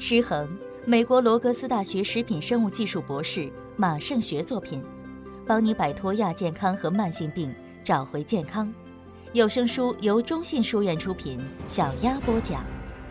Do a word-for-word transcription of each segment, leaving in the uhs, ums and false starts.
失衡，美国罗格斯大学食品生物技术博士马胜学作品，帮你摆脱亚健康和慢性病，找回健康。有声书由中信书院出品，小鸭播讲。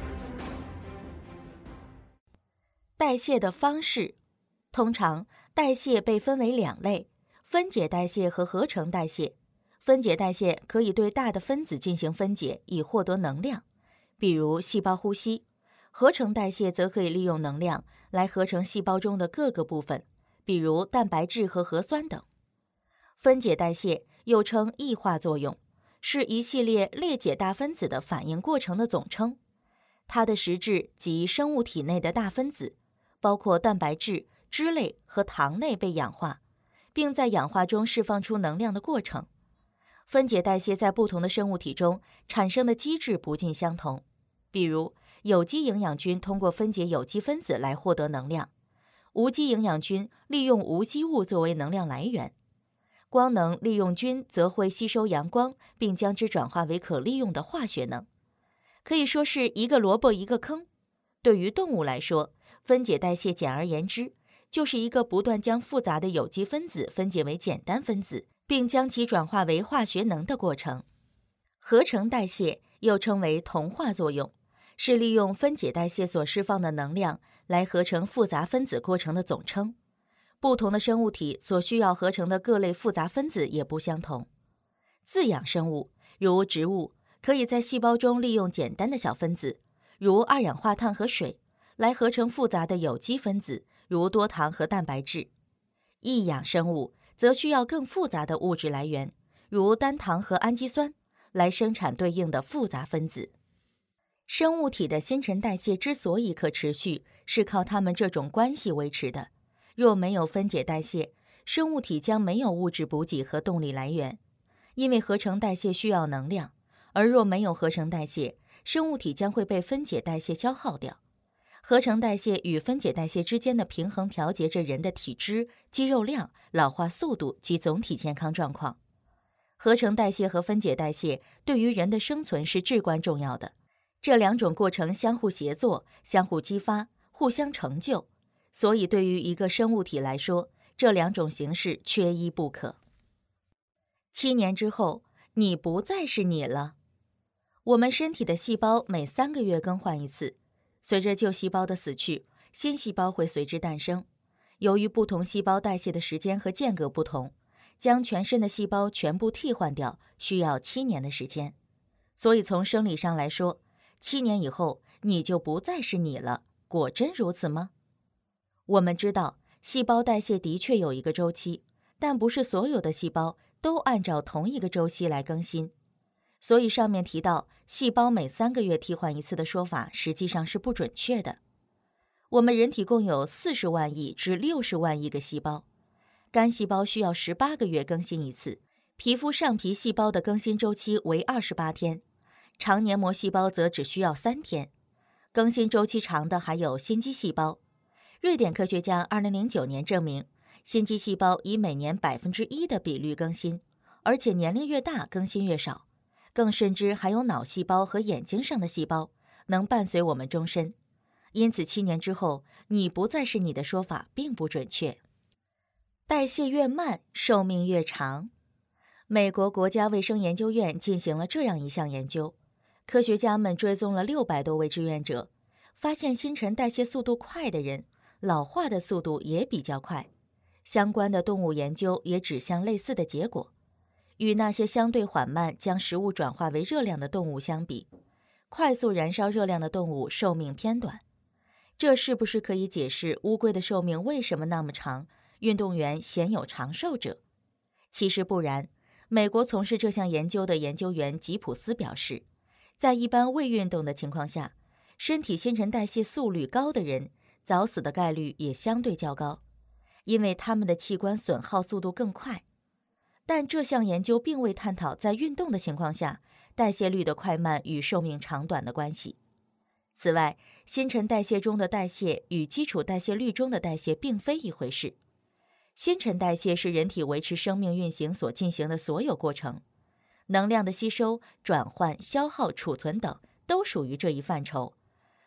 代谢的方式，通常代谢被分为两类：分解代谢和合成代谢。分解代谢可以对大的分子进行分解，以获得能量，比如细胞呼吸。合成代谢则可以利用能量来合成细胞中的各个部分，比如蛋白质和核酸等。分解代谢又称异化作用，是一系列裂解大分子的反应过程的总称。它的实质即生物体内的大分子，包括蛋白质、脂类和糖类被氧化，并在氧化中释放出能量的过程。分解代谢在不同的生物体中产生的机制不尽相同，比如有机营养菌通过分解有机分子来获得能量，无机营养菌利用无机物作为能量来源。光能利用菌则会吸收阳光，并将之转化为可利用的化学能，可以说是一个萝卜一个坑。对于动物来说，分解代谢简而言之，就是一个不断将复杂的有机分子分解为简单分子，并将其转化为化学能的过程。合成代谢又称为同化作用，是利用分解代谢所释放的能量来合成复杂分子过程的总称。不同的生物体所需要合成的各类复杂分子也不相同。自养生物，如植物，可以在细胞中利用简单的小分子，如二氧化碳和水，来合成复杂的有机分子，如多糖和蛋白质。异养生物则需要更复杂的物质来源，如单糖和氨基酸，来生产对应的复杂分子。生物体的新陈代谢之所以可持续，是靠它们这种关系维持的。若没有分解代谢，生物体将没有物质补给和动力来源，因为合成代谢需要能量，而若没有合成代谢，生物体将会被分解代谢消耗掉。合成代谢与分解代谢之间的平衡调节着人的体脂、肌肉量、老化速度及总体健康状况。合成代谢和分解代谢对于人的生存是至关重要的，这两种过程相互协作、相互激发、互相成就，所以对于一个生物体来说，这两种形式缺一不可。七年之后，你不再是你了。我们身体的细胞每三个月更换一次，随着旧细胞的死去，新细胞会随之诞生。由于不同细胞代谢的时间和间隔不同，将全身的细胞全部替换掉需要七年的时间。所以从生理上来说，七年以后你就不再是你了。果真如此吗？我们知道细胞代谢的确有一个周期，但不是所有的细胞都按照同一个周期来更新。所以上面提到细胞每三个月替换一次的说法实际上是不准确的。我们人体共有四十万亿至六十万亿个细胞，肝细胞需要十八个月更新一次，皮肤上皮细胞的更新周期为二十八天，肠黏膜细胞则只需要三天。更新周期长的还有心肌细胞。瑞典科学家二零零九年证明，心肌细胞以每年百分之一的比率更新，而且年龄越大更新越少。更甚至还有脑细胞和眼睛上的细胞能伴随我们终身。因此七年之后你不再是你的说法并不准确。代谢越慢，寿命越长。美国国家卫生研究院进行了这样一项研究，科学家们追踪了六百多位志愿者，发现新陈代谢速度快的人，老化的速度也比较快。相关的动物研究也指向类似的结果。与那些相对缓慢将食物转化为热量的动物相比，快速燃烧热量的动物寿命偏短。这是不是可以解释乌龟的寿命为什么那么长，运动员鲜有长寿者？其实不然。美国从事这项研究的研究员吉普斯表示，在一般未运动的情况下，身体新陈代谢速率高的人，早死的概率也相对较高，因为他们的器官损耗速度更快。但这项研究并未探讨在运动的情况下，代谢率的快慢与寿命长短的关系。此外，新陈代谢中的代谢与基础代谢率中的代谢并非一回事。新陈代谢是人体维持生命运行所进行的所有过程，能量的吸收、转换、消耗、储存等都属于这一范畴。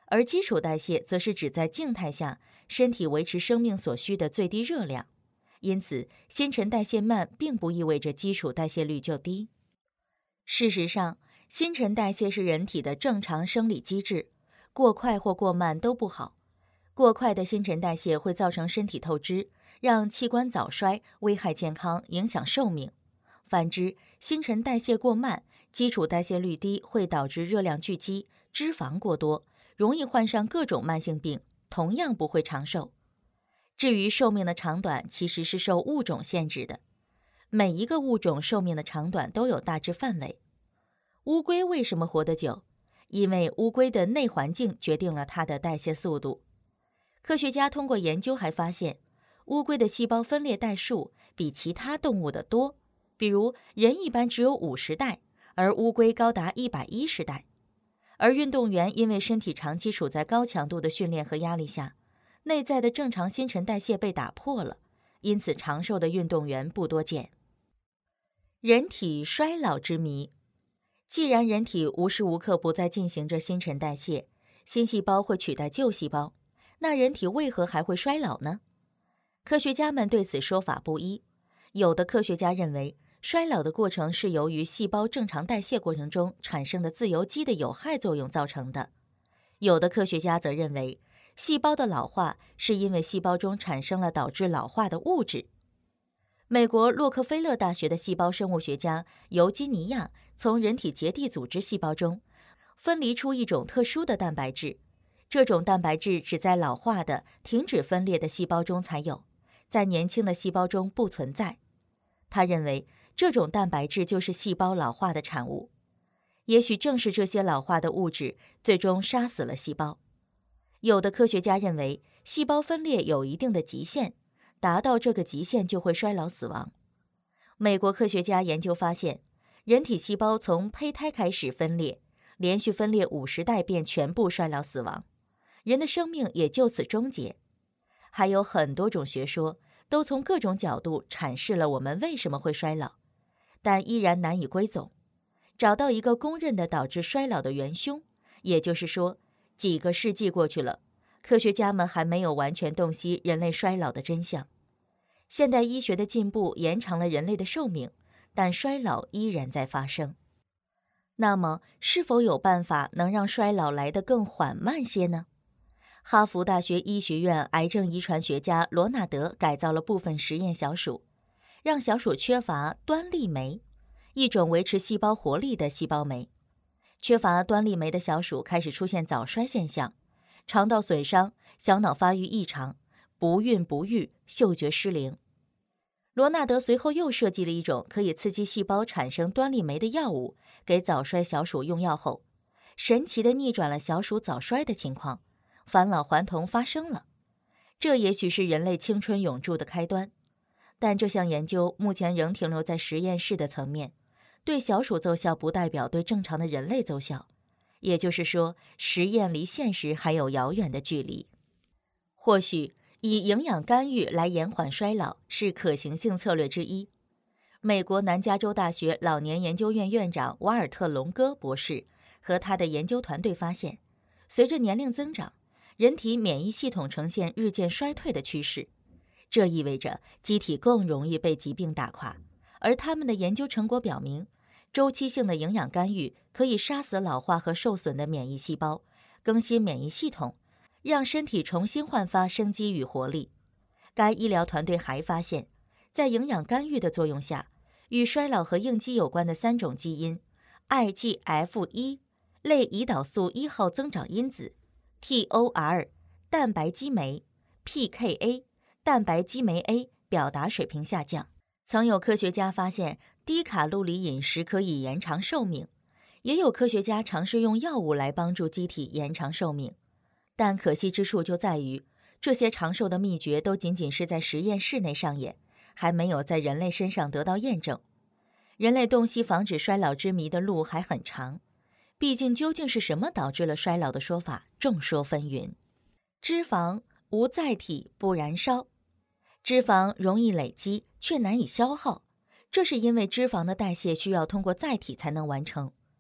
而基础代谢则是指在静态下身体维持生命所需的最低热量。因此，新陈代谢慢并不意味着基础代谢率就低。事实上，新陈代谢是人体的正常生理机制，过快或过慢都不好。过快的新陈代谢会造成身体透支，让器官早衰，危害健康，影响寿命。反之，新陈代谢过慢，基础代谢率低，会导致热量聚集、脂肪过多，容易患上各种慢性病，同样不会长寿。至于寿命的长短，其实是受物种限制的。每一个物种寿命的长短都有大致范围。乌龟为什么活得久？因为乌龟的内环境决定了它的代谢速度。科学家通过研究还发现，乌龟的细胞分裂代数比其他动物的多。比如，人一般只有五十代，而乌龟高达一百一十代。而运动员因为身体长期处在高强度的训练和压力下，内在的正常新陈代谢被打破了，因此长寿的运动员不多见。人体衰老之谜。既然人体无时无刻不在进行着新陈代谢，新细胞会取代旧细胞，那人体为何还会衰老呢？科学家们对此说法不一。有的科学家认为，衰老的过程是由于细胞正常代谢过程中产生的自由基的有害作用造成的。有的科学家则认为，细胞的老化是因为细胞中产生了导致老化的物质。美国洛克菲勒大学的细胞生物学家尤基尼亚从人体结缔组织细胞中分离出一种特殊的蛋白质，这种蛋白质只在老化的、停止分裂的细胞中才有，在年轻的细胞中不存在。他认为，这种蛋白质就是细胞老化的产物。也许正是这些老化的物质最终杀死了细胞。有的科学家认为，细胞分裂有一定的极限，达到这个极限就会衰老死亡。美国科学家研究发现，人体细胞从胚胎开始分裂，连续分裂五十代便全部衰老死亡，人的生命也就此终结。还有很多种学说，都从各种角度阐释了我们为什么会衰老，但依然难以归总，找到一个公认的导致衰老的元凶。也就是说，几个世纪过去了，科学家们还没有完全洞悉人类衰老的真相。现代医学的进步延长了人类的寿命，但衰老依然在发生。那么，是否有办法能让衰老来得更缓慢些呢？哈佛大学医学院癌症遗传学家罗纳德改造了部分实验小鼠，让小鼠缺乏端粒酶，一种维持细胞活力的细胞酶。缺乏端粒酶的小鼠开始出现早衰现象，肠道损伤、小脑发育异常、不孕不育、嗅觉失灵。罗纳德随后又设计了一种可以刺激细胞产生端粒酶的药物，给早衰小鼠用药后，神奇地逆转了小鼠早衰的情况，返老还童发生了。这也许是人类青春永驻的开端，但这项研究目前仍停留在实验室的层面，对小鼠奏效不代表对正常的人类奏效，也就是说，实验离现实还有遥远的距离。或许以营养干预来延缓衰老是可行性策略之一。美国南加州大学老年研究院院长瓦尔特·龙戈博士和他的研究团队发现，随着年龄增长，人体免疫系统呈现日渐衰退的趋势，这意味着机体更容易被疾病打垮。而他们的研究成果表明，周期性的营养干预可以杀死老化和受损的免疫细胞，更新免疫系统，让身体重新焕发生机与活力。该医疗团队还发现，在营养干预的作用下，与衰老和应激有关的三种基因 I G F 一 类胰岛素一号增长因子、T O R 蛋白激酶、P K A 蛋白激酶 A 表达水平下降。曾有科学家发现，低卡路里饮食可以延长寿命，也有科学家尝试用药物来帮助机体延长寿命。但可惜之处就在于，这些长寿的秘诀都仅仅是在实验室内上演，还没有在人类身上得到验证。人类洞悉防止衰老之谜的路还很长，毕竟究竟是什么导致了衰老的说法众说纷纭。脂肪无载体不燃烧，脂肪容易累积却难以消耗，这是因为脂肪的代谢需要通过载体才能完成。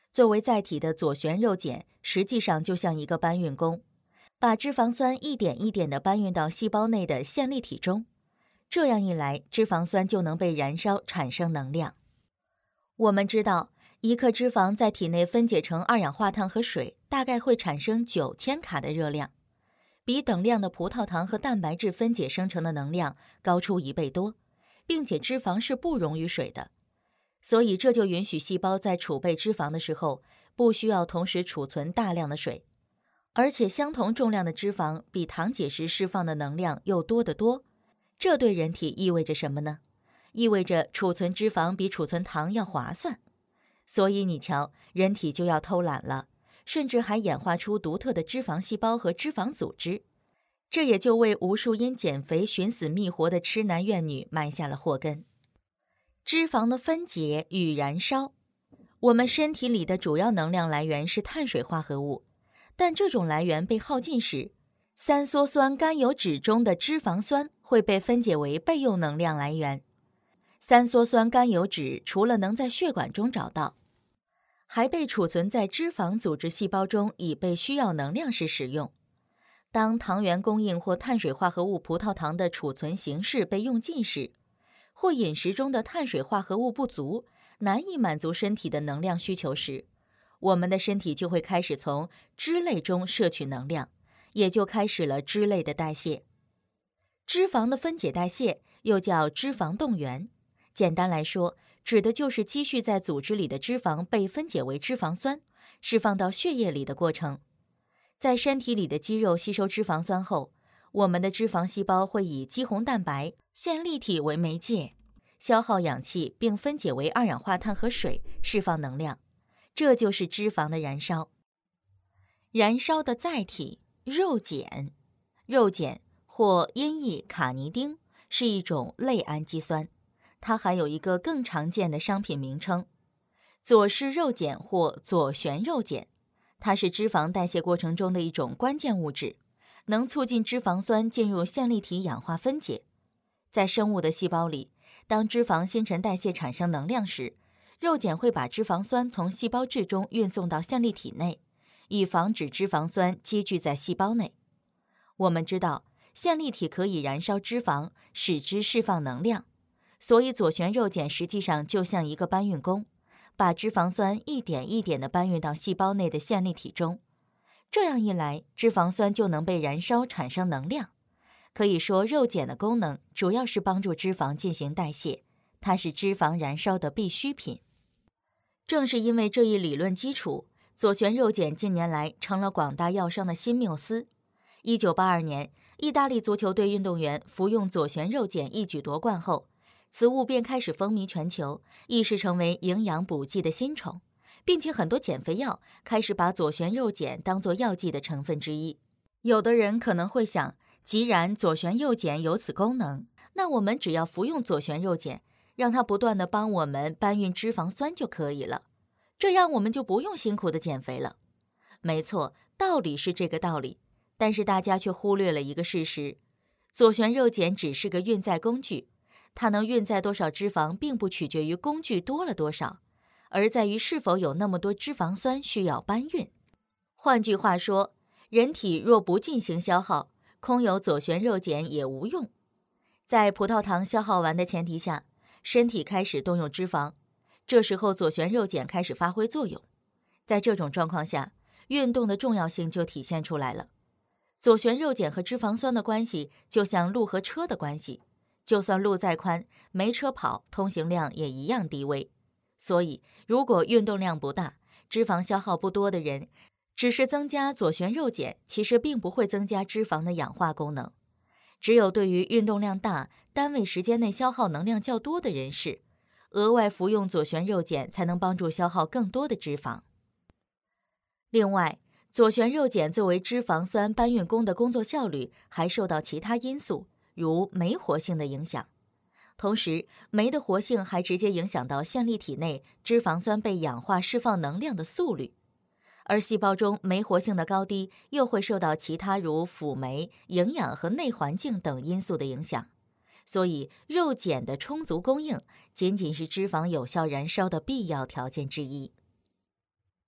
作为载体的左旋肉碱实际上就像一个搬运工，把脂肪酸一点一点地搬运到细胞内的线粒体中。这样一来，脂肪酸就能被燃烧产生能量。我们知道，一克脂肪在体内分解成二氧化碳和水，大概会产生九千卡的热量，比等量的葡萄糖和蛋白质分解生成的能量高出一倍多，并且脂肪是不溶于水的。所以这就允许细胞在储备脂肪的时候，不需要同时储存大量的水。而且相同重量的脂肪比糖解时释放的能量又多得多。这对人体意味着什么呢？意味着储存脂肪比储存糖要划算。所以你瞧，人体就要偷懒了，甚至还演化出独特的脂肪细胞和脂肪组织。这也就为无数因减肥寻死觅活的痴男怨女埋下了祸根。脂肪的分解与燃烧。我们身体里的主要能量来源是碳水化合物，但这种来源被耗尽时，三羧酸甘油酯中的脂肪酸会被分解为备用能量来源。三羧酸甘油酯除了能在血管中找到，还被储存在脂肪组织细胞中，以备需要能量时使用。当糖原供应或碳水化合物葡萄糖的储存形式被用尽时，或饮食中的碳水化合物不足，难以满足身体的能量需求时，我们的身体就会开始从脂类中摄取能量，也就开始了脂类的代谢。脂肪的分解代谢又叫脂肪动员，简单来说，指的就是积蓄在组织里的脂肪被分解为脂肪酸，释放到血液里的过程。在身体里的肌肉吸收脂肪酸后，我们的脂肪细胞会以肌红蛋白、线粒体为媒介，消耗氧气并分解为二氧化碳和水，释放能量。这就是脂肪的燃烧。燃烧的载体，肉碱。肉碱或音译卡尼丁是一种类氨基酸，它还有一个更常见的商品名称——左氏肉碱或左旋肉碱。它是脂肪代谢过程中的一种关键物质，能促进脂肪酸进入线粒体氧化分解。在生物的细胞里，当脂肪新陈代谢产生能量时，肉碱会把脂肪酸从细胞质中运送到线粒体内，以防止脂肪酸积聚在细胞内。我们知道，线粒体可以燃烧脂肪，使之释放能量，所以左旋肉碱实际上就像一个搬运工，把脂肪酸一点一点地搬运到细胞内的线粒体中。这样一来，脂肪酸就能被燃烧产生能量。可以说，肉碱的功能主要是帮助脂肪进行代谢，它是脂肪燃烧的必需品。正是因为这一理论基础，左旋肉碱近年来成了广大药商的新缪斯。一九八二年，意大利足球队运动员服用左旋肉碱一举夺冠后，此物便开始风靡全球，一时成为营养补剂的新宠，并且很多减肥药开始把左旋肉碱当作药剂的成分之一。有的人可能会想，既然左旋肉碱有此功能，那我们只要服用左旋肉碱，让它不断地帮我们搬运脂肪酸就可以了，这样我们就不用辛苦地减肥了。没错，道理是这个道理，但是大家却忽略了一个事实：左旋肉碱只是个运载工具，它能运载多少脂肪并不取决于工具多了多少，而在于是否有那么多脂肪酸需要搬运。换句话说，人体若不进行消耗，空有左旋肉碱也无用。在葡萄糖消耗完的前提下，身体开始动用脂肪，这时候左旋肉碱开始发挥作用。在这种状况下，运动的重要性就体现出来了。左旋肉碱和脂肪酸的关系就像路和车的关系，就算路再宽，没车跑，通行量也一样低微。所以，如果运动量不大，脂肪消耗不多的人，只是增加左旋肉碱，其实并不会增加脂肪的氧化功能。只有对于运动量大、单位时间内消耗能量较多的人士，额外服用左旋肉碱才能帮助消耗更多的脂肪。另外，左旋肉碱作为脂肪酸搬运工的工作效率还受到其他因素，如酶活性的影响。同时，酶的活性还直接影响到线粒体内脂肪酸被氧化释放能量的速率。而细胞中酶活性的高低又会受到其他如辅酶、营养和内环境等因素的影响，所以肉碱的充足供应仅仅是脂肪有效燃烧的必要条件之一。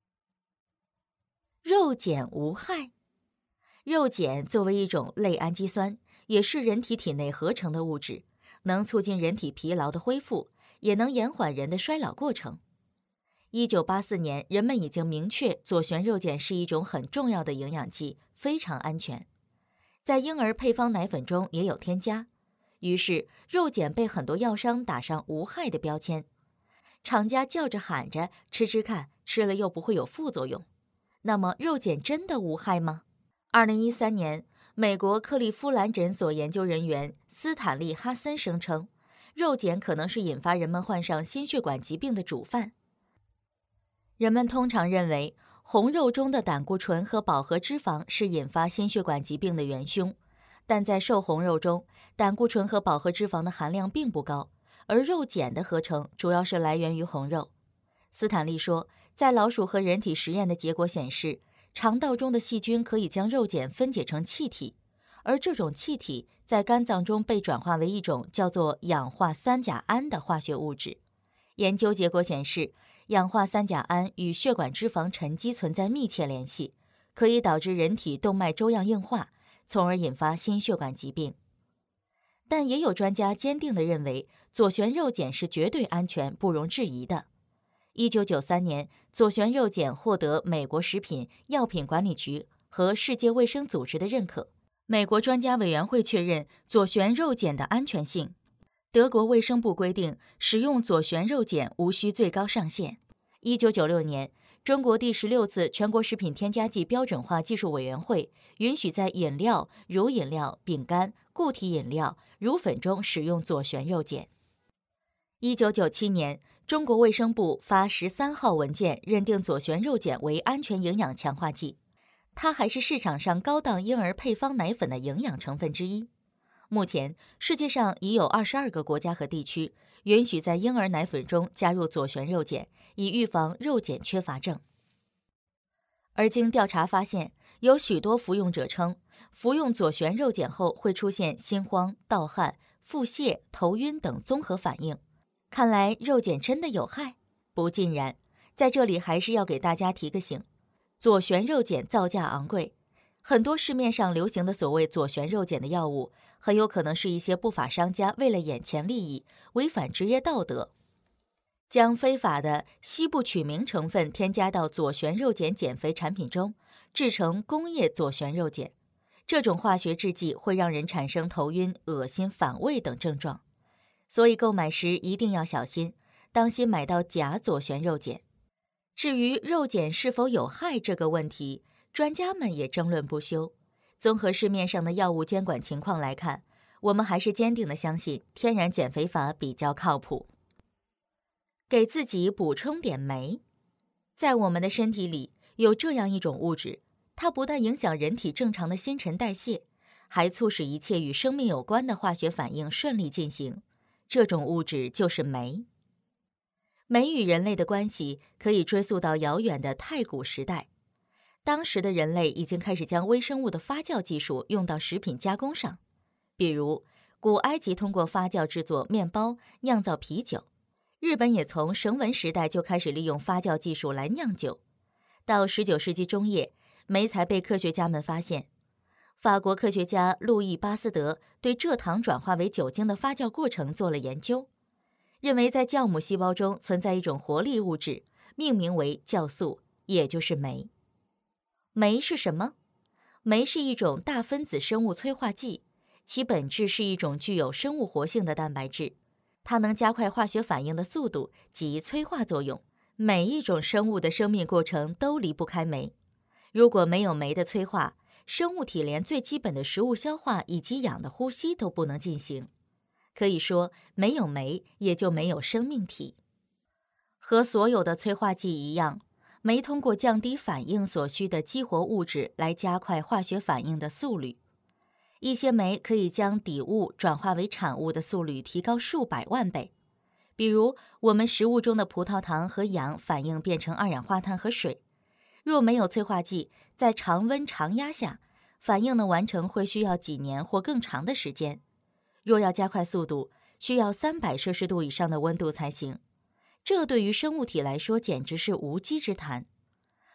肉碱无害。肉碱作为一种类氨基酸，也是人体体内合成的物质，能促进人体疲劳的恢复，也能延缓人的衰老过程。一九八四年，人们已经明确左旋肉碱是一种很重要的营养剂，非常安全。在婴儿配方奶粉中也有添加，于是肉碱被很多药商打上无害的标签。厂家叫着喊着吃吃看，吃了又不会有副作用。那么肉碱真的无害吗？二零一三年，美国克利夫兰诊所研究人员斯坦利·哈森声称，肉碱可能是引发人们患上心血管疾病的主犯。人们通常认为红肉中的胆固醇和饱和脂肪是引发心血管疾病的元凶，但在瘦红肉中，胆固醇和饱和脂肪的含量并不高，而肉碱的合成主要是来源于红肉。斯坦利说，在老鼠和人体实验的结果显示，肠道中的细菌可以将肉碱分解成气体，而这种气体在肝脏中被转化为一种叫做氧化三甲胺的化学物质。研究结果显示，氧化三甲胺与血管脂肪沉积存在密切联系，可以导致人体动脉粥样硬化，从而引发心血管疾病。但也有专家坚定地认为，左旋肉碱是绝对安全、不容置疑的。一九九三年，左旋肉碱获得美国食品药品管理局和世界卫生组织的认可。美国专家委员会确认左旋肉碱的安全性。德国卫生部规定，使用左旋肉碱无需最高上限。一九九六年，中国第十六次全国食品添加剂标准化技术委员会允许在饮料、乳饮料、饼干、固体饮料、乳粉中使用左旋肉碱。一九九七年，中国卫生部发十三号文件，认定左旋肉碱为安全营养强化剂，它还是市场上高档婴儿配方奶粉的营养成分之一。目前，世界上已有二十二个国家和地区允许在婴儿奶粉中加入左旋肉碱，以预防肉碱缺乏症。而经调查发现，有许多服用者称，服用左旋肉碱后会出现心慌、盗汗、腹泻、头晕等综合反应。看来肉碱真的有害？不尽然。在这里还是要给大家提个醒，左旋肉碱造价昂贵，很多市面上流行的所谓左旋肉碱的药物，很有可能是一些不法商家为了眼前利益，违反职业道德，将非法的西部曲明成分添加到左旋肉碱减肥产品中，制成工业左旋肉碱。这种化学制剂会让人产生头晕、恶心、反胃等症状，所以购买时一定要小心，当心买到假左旋肉碱。至于肉碱是否有害这个问题，专家们也争论不休。综合市面上的药物监管情况来看，我们还是坚定地相信天然减肥法比较靠谱。给自己补充点酶。在我们的身体里有这样一种物质，它不但影响人体正常的新陈代谢，还促使一切与生命有关的化学反应顺利进行。这种物质就是酶。酶与人类的关系可以追溯到遥远的太古时代。当时的人类已经开始将微生物的发酵技术用到食品加工上，比如古埃及通过发酵制作面包、酿造啤酒，日本也从绳文时代就开始利用发酵技术来酿酒。到十九世纪中叶，酶才被科学家们发现。法国科学家路易·巴斯德对蔗糖转化为酒精的发酵过程做了研究，认为在酵母细胞中存在一种活力物质，命名为酵素，也就是酶。酶是什么？酶是一种大分子生物催化剂，其本质是一种具有生物活性的蛋白质，它能加快化学反应的速度及催化作用。每一种生物的生命过程都离不开酶。如果没有酶的催化，生物体连最基本的食物消化以及氧的呼吸都不能进行。可以说，没有酶也就没有生命体。和所有的催化剂一样，酶通过降低反应所需的激活物质来加快化学反应的速率。一些酶可以将底物转化为产物的速率提高数百万倍。比如，我们食物中的葡萄糖和氧反应变成二氧化碳和水。若没有催化剂，在常温常压下，反应能完成会需要几年或更长的时间。若要加快速度，需要三百摄氏度以上的温度才行。这对于生物体来说简直是无稽之谈。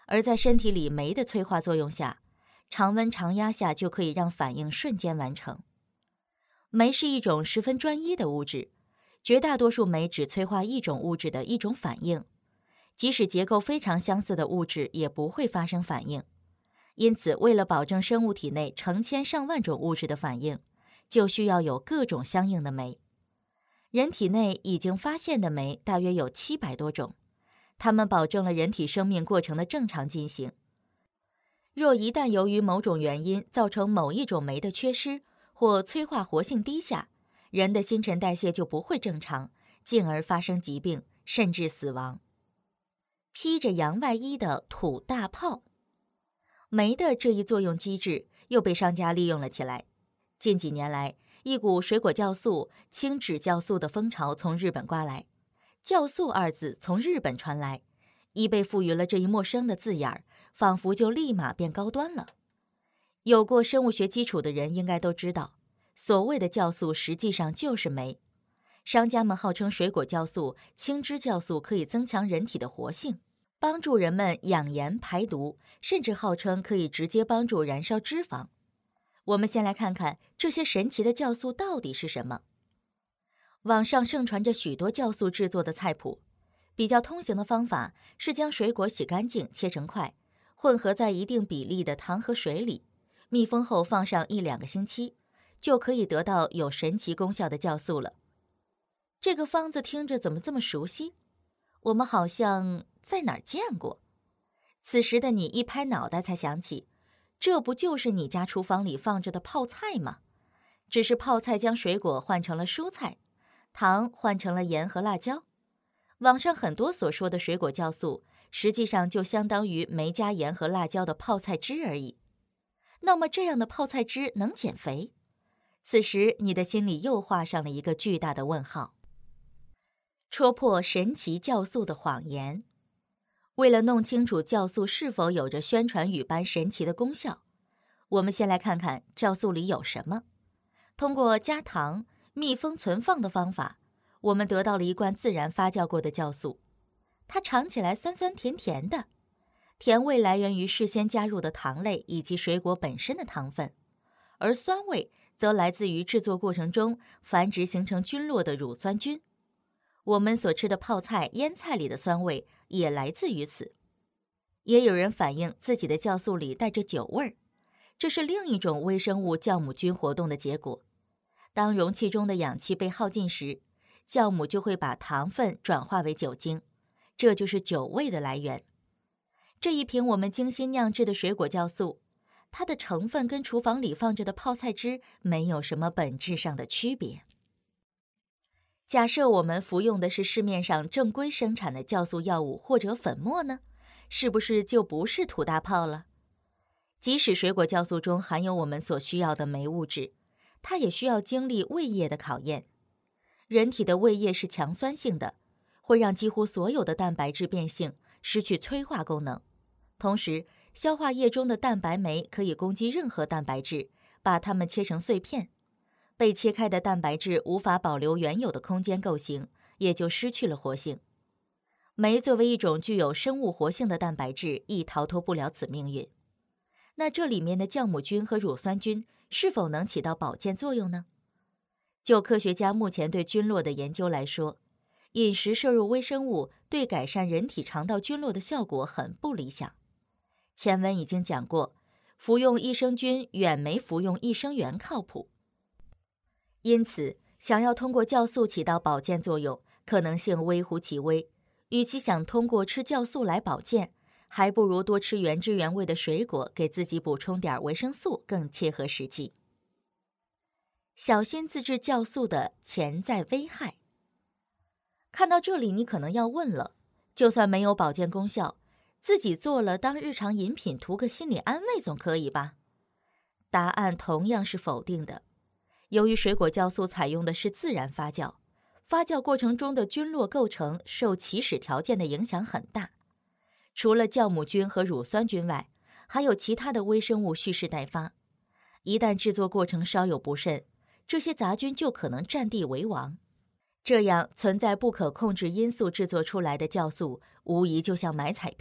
而在身体里酶的催化作用下，常温常压下就可以让反应瞬间完成。酶是一种十分专一的物质，绝大多数酶只催化一种物质的一种反应，即使结构非常相似的物质也不会发生反应。因此，为了保证生物体内成千上万种物质的反应，就需要有各种相应的酶。人体内已经发现的酶大约有七百多种，它们保证了人体生命过程的正常进行。若一旦由于某种原因造成某一种酶的缺失或催化活性低下，人的新陈代谢就不会正常，进而发生疾病，甚至死亡。披着洋外衣的土大炮，酶的这一作用机制又被商家利用了起来。近几年来，一股水果酵素、轻脂酵素的风潮从日本刮来，酵素二字从日本传来，一被赋予了这一陌生的字眼儿，仿佛就立马变高端了。有过生物学基础的人应该都知道，所谓的酵素实际上就是酶。商家们号称水果酵素、轻脂酵素可以增强人体的活性，帮助人们养颜排毒，甚至号称可以直接帮助燃烧脂肪。我们先来看看这些神奇的酵素到底是什么。网上盛传着许多酵素制作的菜谱，比较通行的方法是将水果洗干净，切成块，混合在一定比例的糖和水里，密封后放上一两个星期，就可以得到有神奇功效的酵素了。这个方子听着怎么这么熟悉？我们好像在哪儿见过。此时的你一拍脑袋才想起，这不就是你家厨房里放着的泡菜吗？只是泡菜将水果换成了蔬菜，糖换成了盐和辣椒。网上很多所说的水果酵素，实际上就相当于没加盐和辣椒的泡菜汁而已。那么这样的泡菜汁能减肥？此时你的心里又画上了一个巨大的问号。戳破神奇酵素的谎言。为了弄清楚酵素是否有着宣传语般神奇的功效，我们先来看看酵素里有什么。通过加糖、密封存放的方法，我们得到了一罐自然发酵过的酵素。它尝起来酸酸甜甜的，甜味来源于事先加入的糖类以及水果本身的糖分，而酸味则来自于制作过程中繁殖形成菌落的乳酸菌。我们所吃的泡菜、腌菜里的酸味也来自于此。也有人反映自己的酵素里带着酒味儿，这是另一种微生物酵母菌活动的结果。当容器中的氧气被耗尽时，酵母就会把糖分转化为酒精，这就是酒味的来源。这一瓶我们精心酿制的水果酵素，它的成分跟厨房里放着的泡菜汁没有什么本质上的区别。假设我们服用的是市面上正规生产的酵素药物或者粉末呢，是不是就不是土大炮了？即使水果酵素中含有我们所需要的酶物质，它也需要经历胃液的考验。人体的胃液是强酸性的，会让几乎所有的蛋白质变性，失去催化功能。同时，消化液中的蛋白酶可以攻击任何蛋白质，把它们切成碎片。被切开的蛋白质无法保留原有的空间构型，也就失去了活性。酶作为一种具有生物活性的蛋白质，亦逃脱不了此命运。那这里面的酵母菌和乳酸菌是否能起到保健作用呢？就科学家目前对菌落的研究来说，饮食摄入微生物对改善人体肠道菌落的效果很不理想。前文已经讲过，服用益生菌远没服用益生元靠谱。因此，想要通过酵素起到保健作用，可能性微乎其微。与其想通过吃酵素来保健，还不如多吃原汁原味的水果，给自己补充点维生素更切合实际。小心自制酵素的潜在危害。看到这里，你可能要问了，就算没有保健功效，自己做了当日常饮品图个心理安慰总可以吧？答案同样是否定的。由于水果酵素采用的是自然发酵，发酵过程中的菌落构成受起始条件的影响很大。除了酵母菌和乳酸菌外，还有其他的微生物蓄势待发。一旦制作过程稍有不慎，这些杂菌就可能占地为王。这样存在不可控制因素制作出来的酵素，无疑就像买彩票，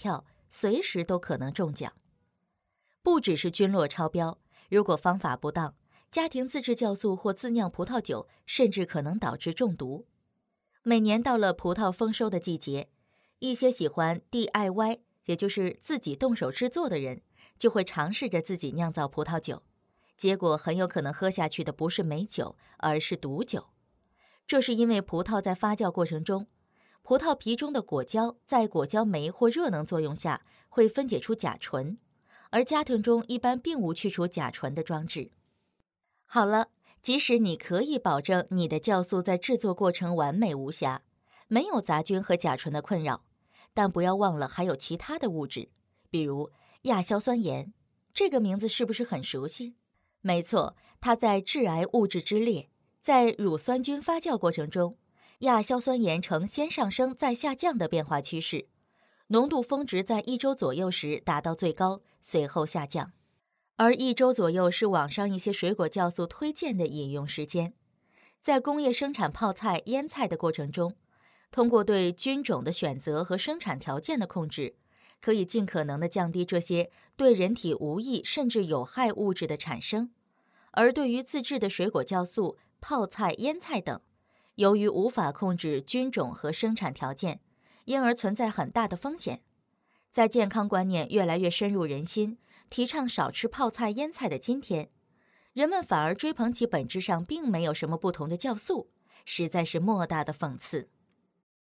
随时都可能中奖。不只是菌落超标，如果方法不当，家庭自制酵素或自酿葡萄酒甚至可能导致中毒。每年到了葡萄丰收的季节，一些喜欢 D I Y， 也就是自己动手制作的人，就会尝试着自己酿造葡萄酒，结果很有可能喝下去的不是美酒，而是毒酒。这是因为葡萄在发酵过程中，葡萄皮中的果胶在果胶酶或热能作用下会分解出甲醇，而家庭中一般并无去除甲醇的装置。好了，即使你可以保证你的酵素在制作过程完美无瑕，没有杂菌和甲醇的困扰，但不要忘了还有其他的物质，比如亚硝酸盐。这个名字是不是很熟悉？没错，它在致癌物质之列。在乳酸菌发酵过程中，亚硝酸盐呈先上升再下降的变化趋势，浓度峰值在一周左右时达到最高，随后下降。而一周左右是网上一些水果酵素推荐的饮用时间。在工业生产泡菜、腌菜的过程中，通过对菌种的选择和生产条件的控制，可以尽可能地降低这些对人体无益甚至有害物质的产生。而对于自制的水果酵素、泡菜、腌菜等，由于无法控制菌种和生产条件，因而存在很大的风险。在健康观念越来越深入人心，提倡少吃泡菜、腌菜的今天，人们反而追捧起本质上并没有什么不同的酵素，实在是莫大的讽刺。